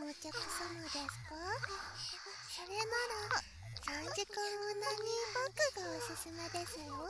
お客様ですか？それなら3時間オナニーバッグがおすすめですよ。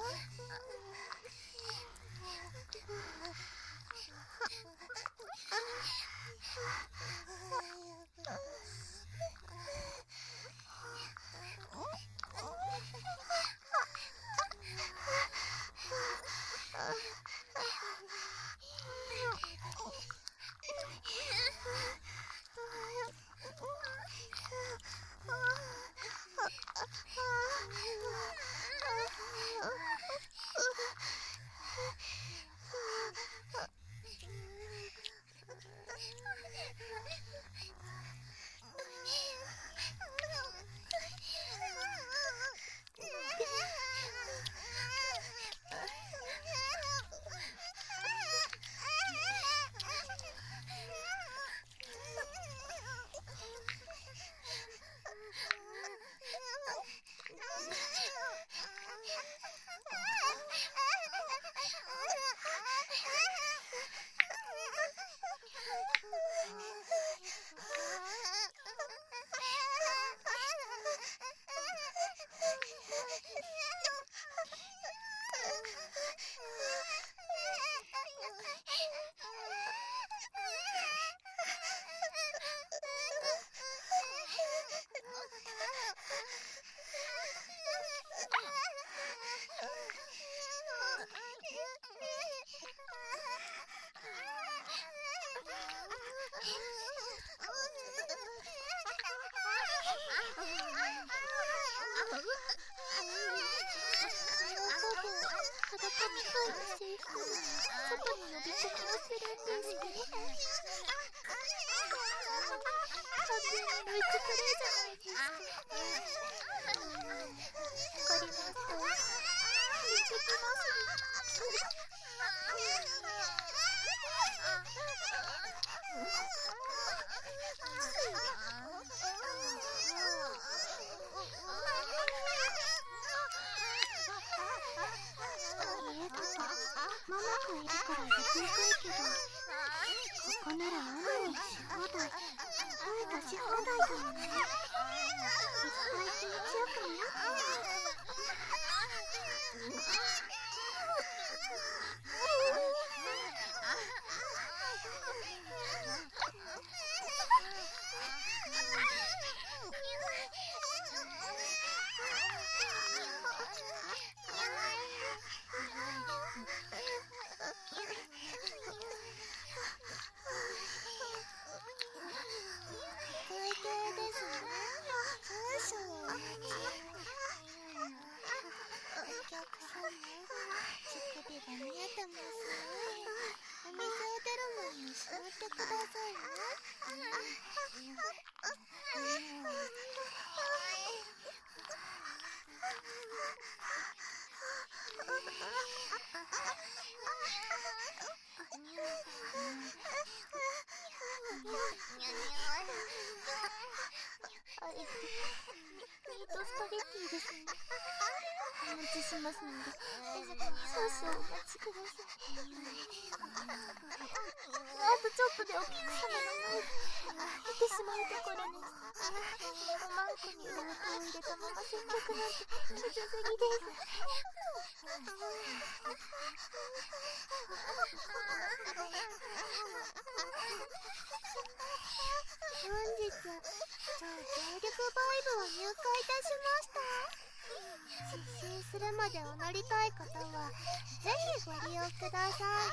するまでお乗りたい方はぜひご利用ください。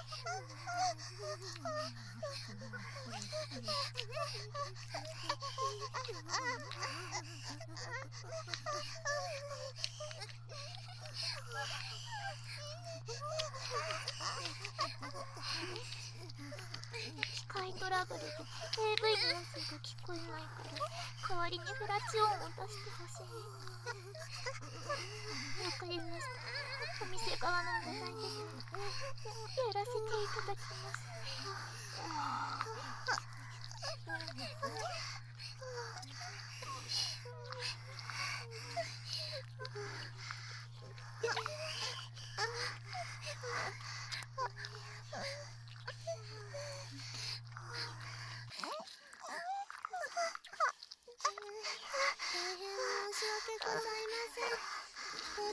機械トラブルで AV の音声が聞こえないから代わりにフラチオンを出してほしい。わかりました。お店側の問題です。やらせていただきます。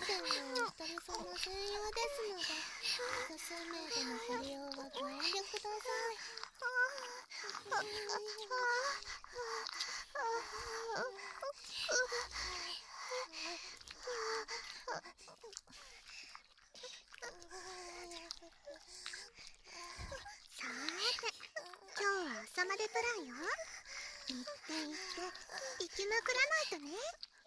店のお一人様専用ですので、複数名でのご利用はご遠慮ください。さーて、今日は朝までプランよ。行って行って行きまくらないとね。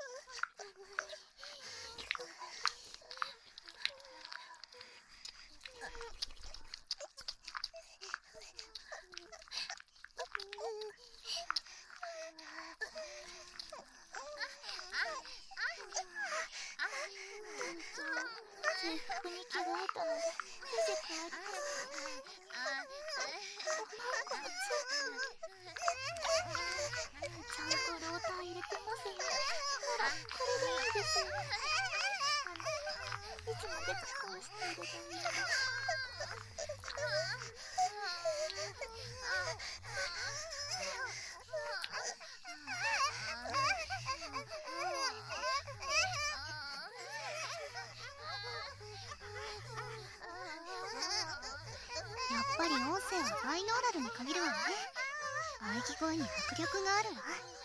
制服に着替えたので出て帰ります。おパン粉もちゃんとローター入れてますよ。ほら、これでいいですよ。いつまでかこうしていればいいの。やっぱり音声はバイノーラルに限るわね。喘ぎ声に迫力があるわ。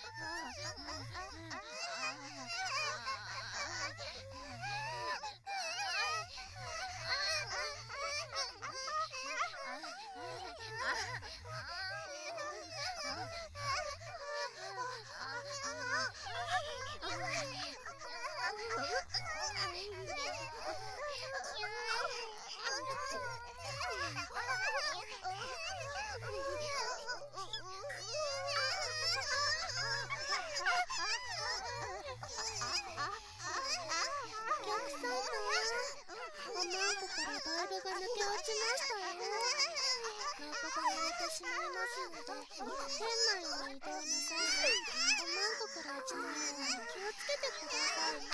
おマンコからバイブが抜け落ちましたよ。廊下が濡れてしまいますので、店内を移動なさい。おマンコから落ちないように気をつけてくださいね。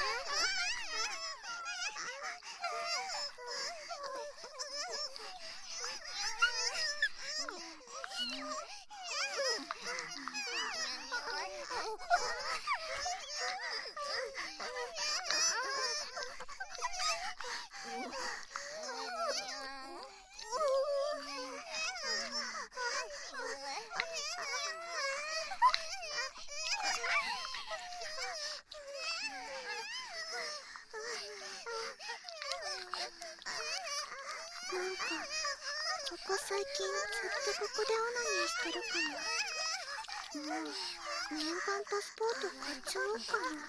なんかここ最近ずっとここでオナニーしてるかも。もう念願パスポート買っちゃおうかな。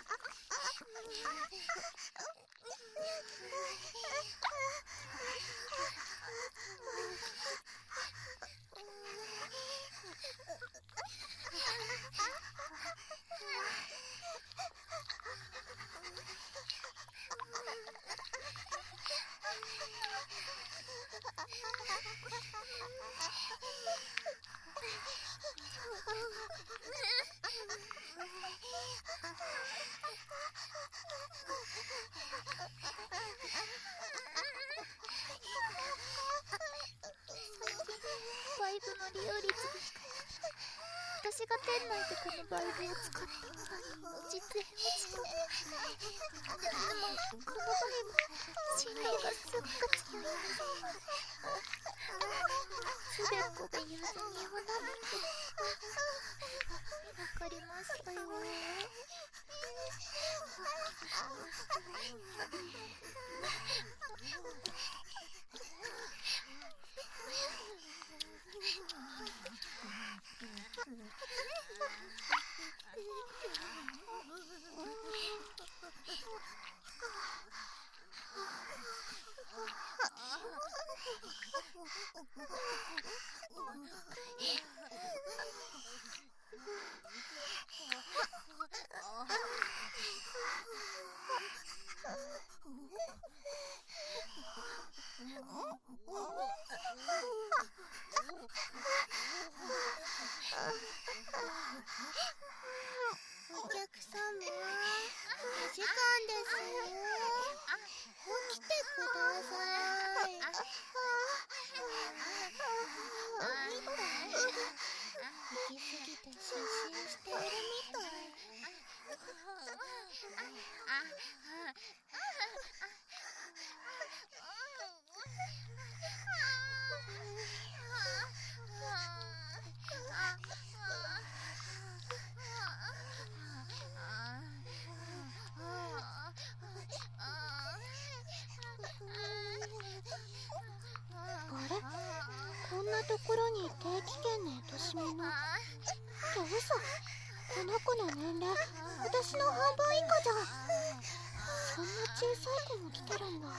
バイブの利用率が低く、私が店内でこのバイブを使ったのが実演落ちた。でもこのバイブ振動がすっごく強いので、つべこべ言わずにおなめて。わかりましたよ。お客様、お時間ですよ。起きてください。行き過ぎて失神してところに定期券の年目のって嘘。この子の年齢私の半分以下じゃん。そんな小さい子も来てるんだ。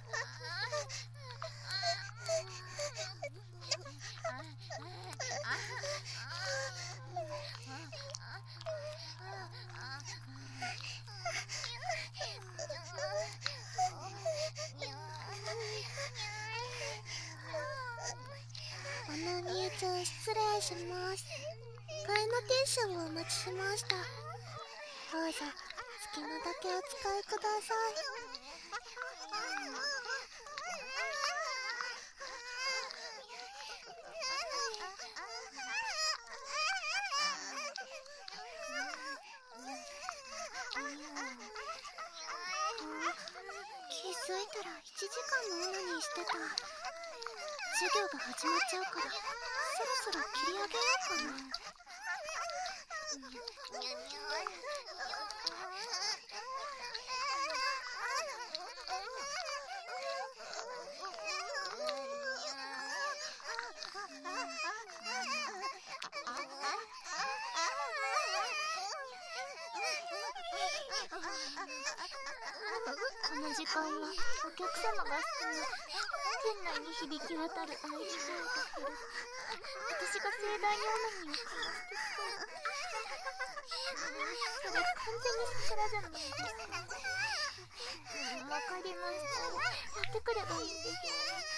兄ちゃん失礼します。替えのティッシュをお持ちしました。どうぞ好きなだけお使いください。気づいたら1時間もオナニーしてた。授業が始まっちゃうからそろそろ切り上げようかな。この時間はお客様が少ない店内に響き渡る合図声が降る。私が盛大にオナニーをかましてそう。それ完全に桜じゃないですか。わかりました。やってくればいいんですよね。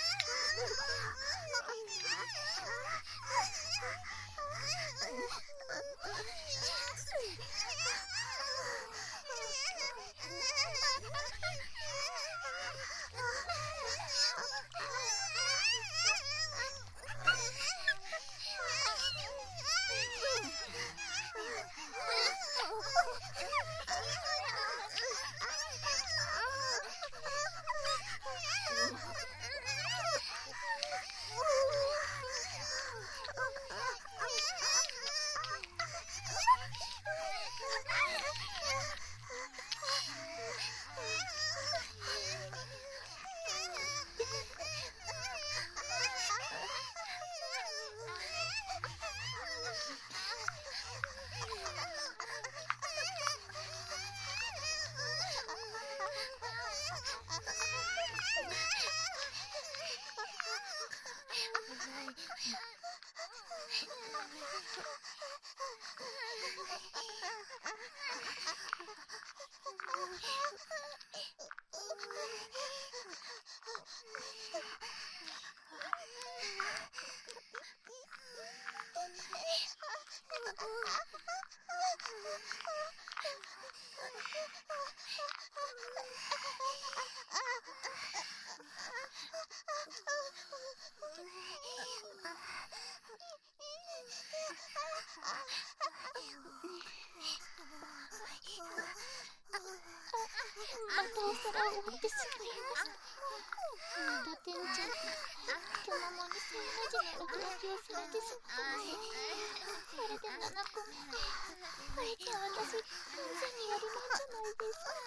またお皿を割ってしまいました。また店長が巨マモに生の字の落書きをされてしまったので、これで7個目。これじゃ私完全にやりまんじゃないですか。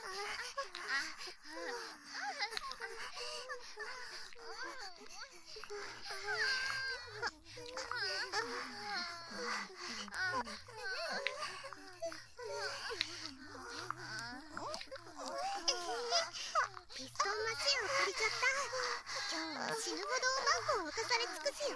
ピストンマシンを借りちゃった。今日は死ぬほどマンコを浮かされ尽くすよ。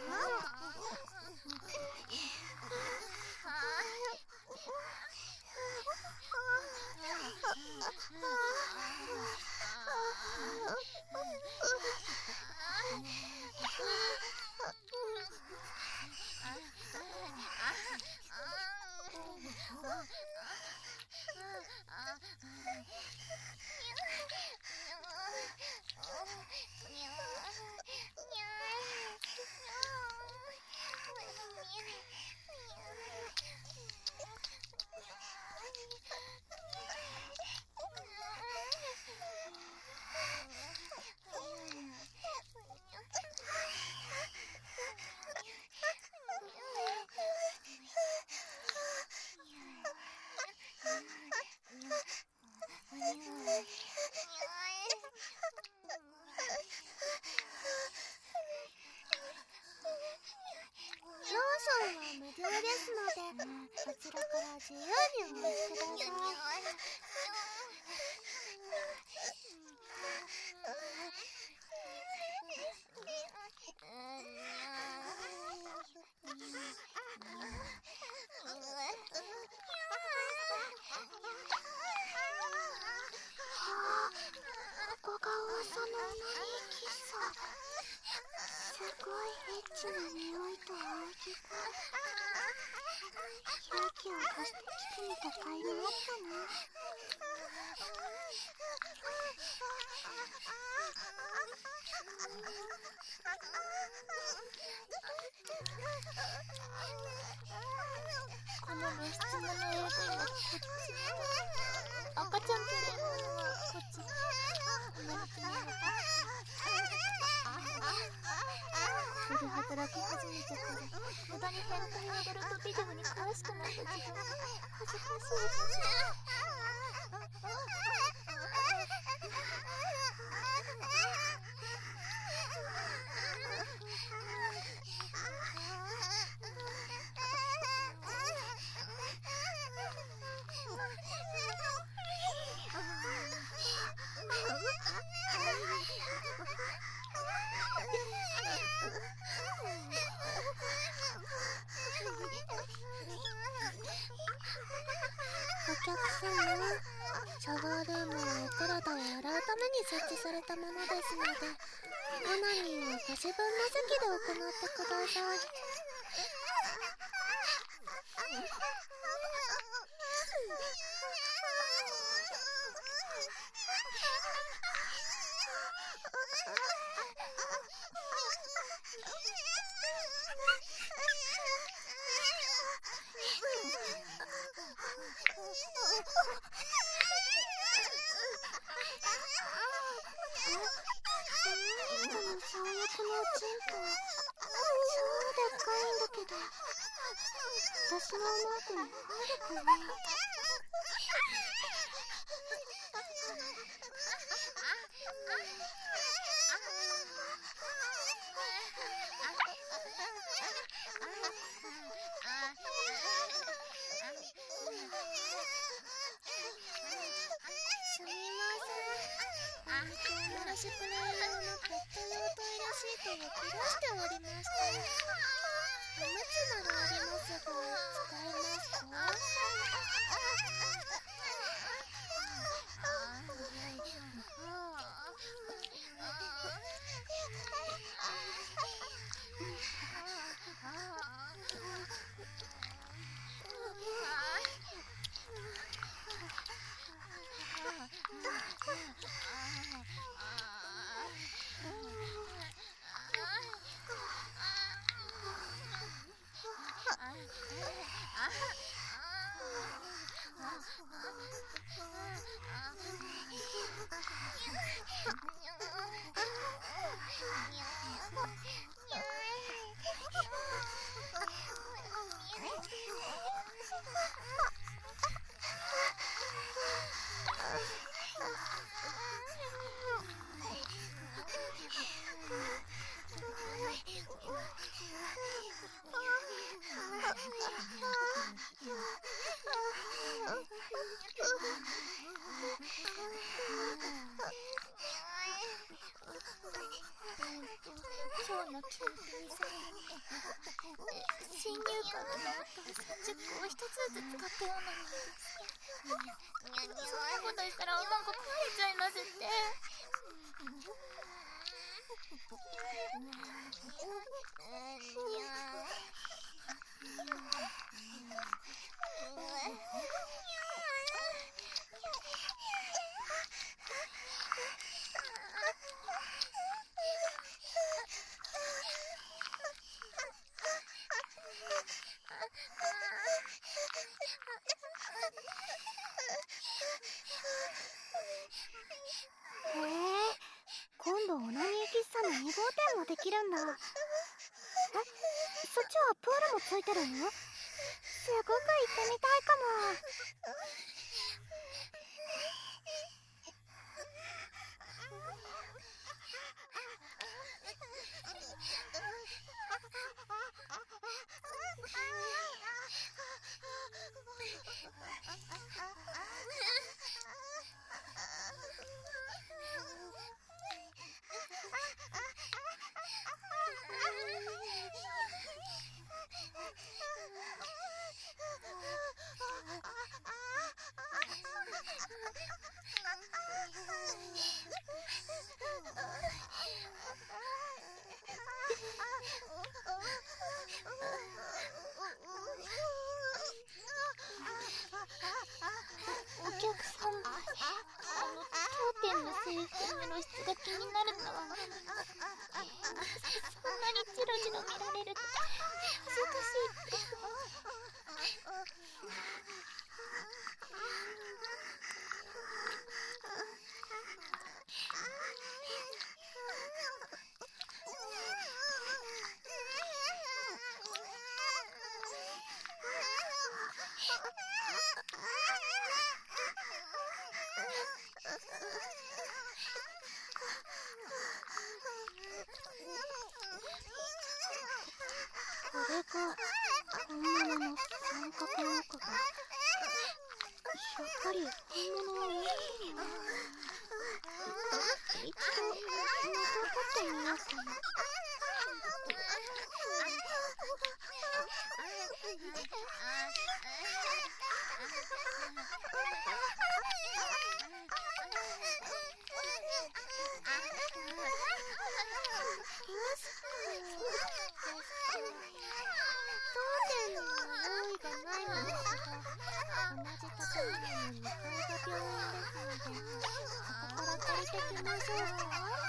してください。ここが噂のオナニー喫茶。すごいエッチな匂いと扇が。勇気を貸して来てみた甲斐があったな。この露出物 AV はこっち、赤ちゃんプレイものはこっち。日々働き始めてから無駄に変態アダルトビデオに詳しくなった自分、恥ずかしい。お客様、シャワールームはお体を洗うために設置されたものですので、オナニーはご自分の席で行ってください。最悪のチンポ、超でっかいんだけど、私のマークに入るかな。すみません、お肉を漏らしプレイ用のペット用トイレシートを切らしておりました。おむつならありますが、使えますか？今日のキャンペーンさん、新入館のノート30個を1つずつ使ったようなのです。そんなことしたらおまんこ壊れちゃいますって。今度オナニー喫茶の2号店もできるんだ。そっちはプールもついてるの？すごく行ってみたいかも。 制服の露出が気になるんだわ。そんなにチロチロ見られると恥ずかしいって。これが本物の三角のかが。やっぱり本物は大きいな。一度また撮ってみようかな。当店には用意がないのですが、同じ建物の2階が病院ですので、そこから借りてきましょうか。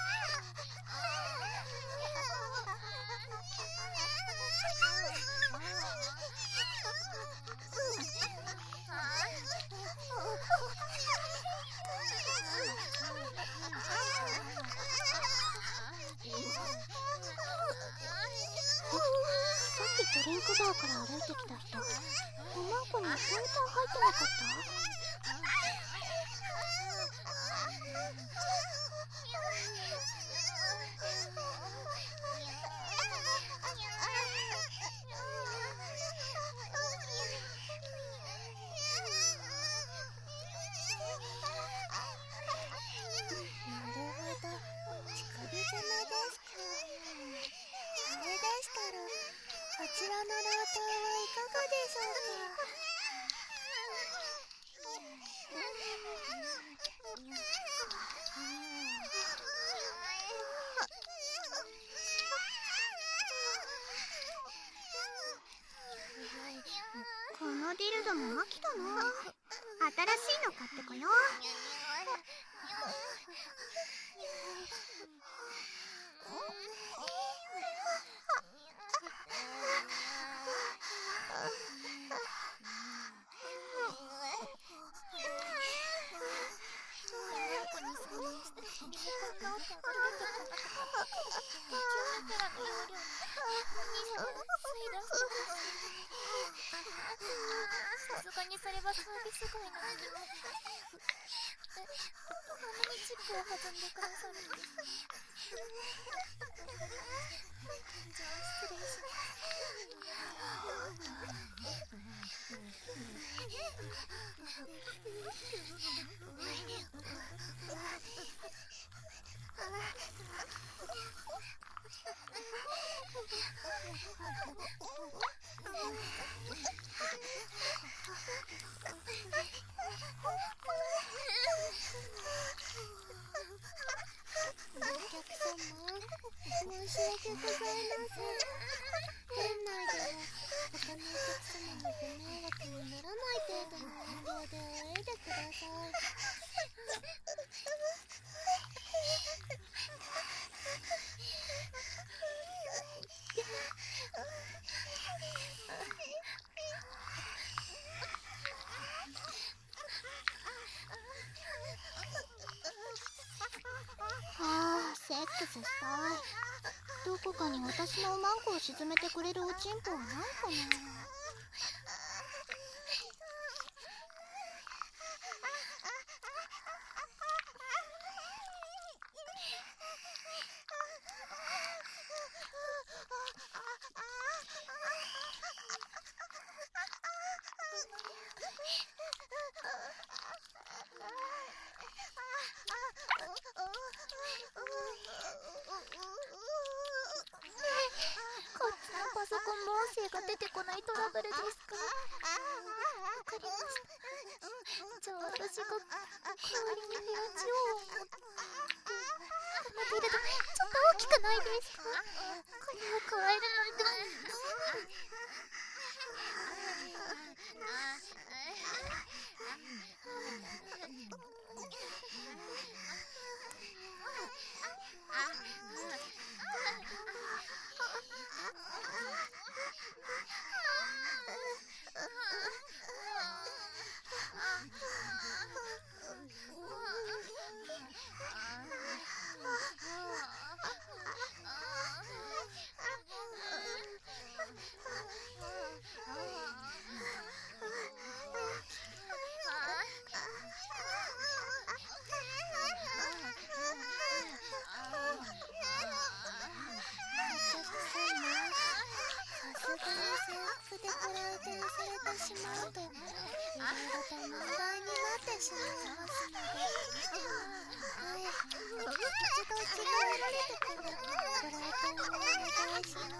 さっきドリンクバーから歩いてきた人、おまんこにポイント入ってなかった？なるほど、ちくび様ですか。それでしたら、こちらのローターはいかがでしょうか。このディルドも飽きたな。新しいの買ってこよう。さすがにそれはサービス外なので、鼻にチップを挟んでくださるんですね。じゃあ失礼します。お客様、申し訳ございません。店内では他のお客様のご迷惑にならない程度の音量であえいでください。セックスしたい。どこかに私のおまんこを沈めてくれるおちんぽはないかな。パソコンも音声が出てこないトラブルですか？わかりました。じゃあ私が代わりに部屋中を持って。このディルドちょっと大きくないですか？これを加えるなんて。 でご来店されてしまうといろいろと問題になってしまいますので、一度決められてからご来店をお願いします。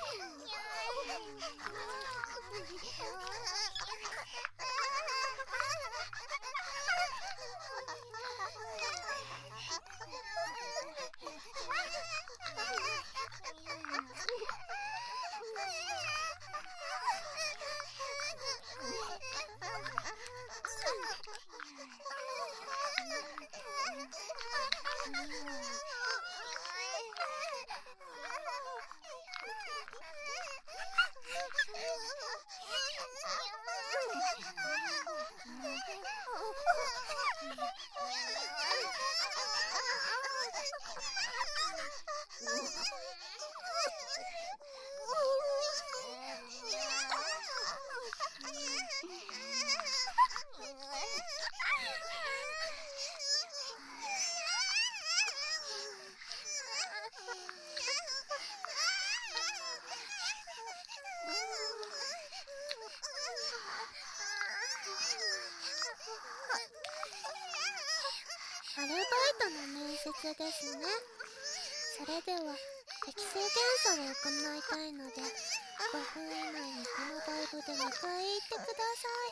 アルバイトの面接ですね。それでは適正検査を行いたいので、5分以内にこの台部で迎え行ってください。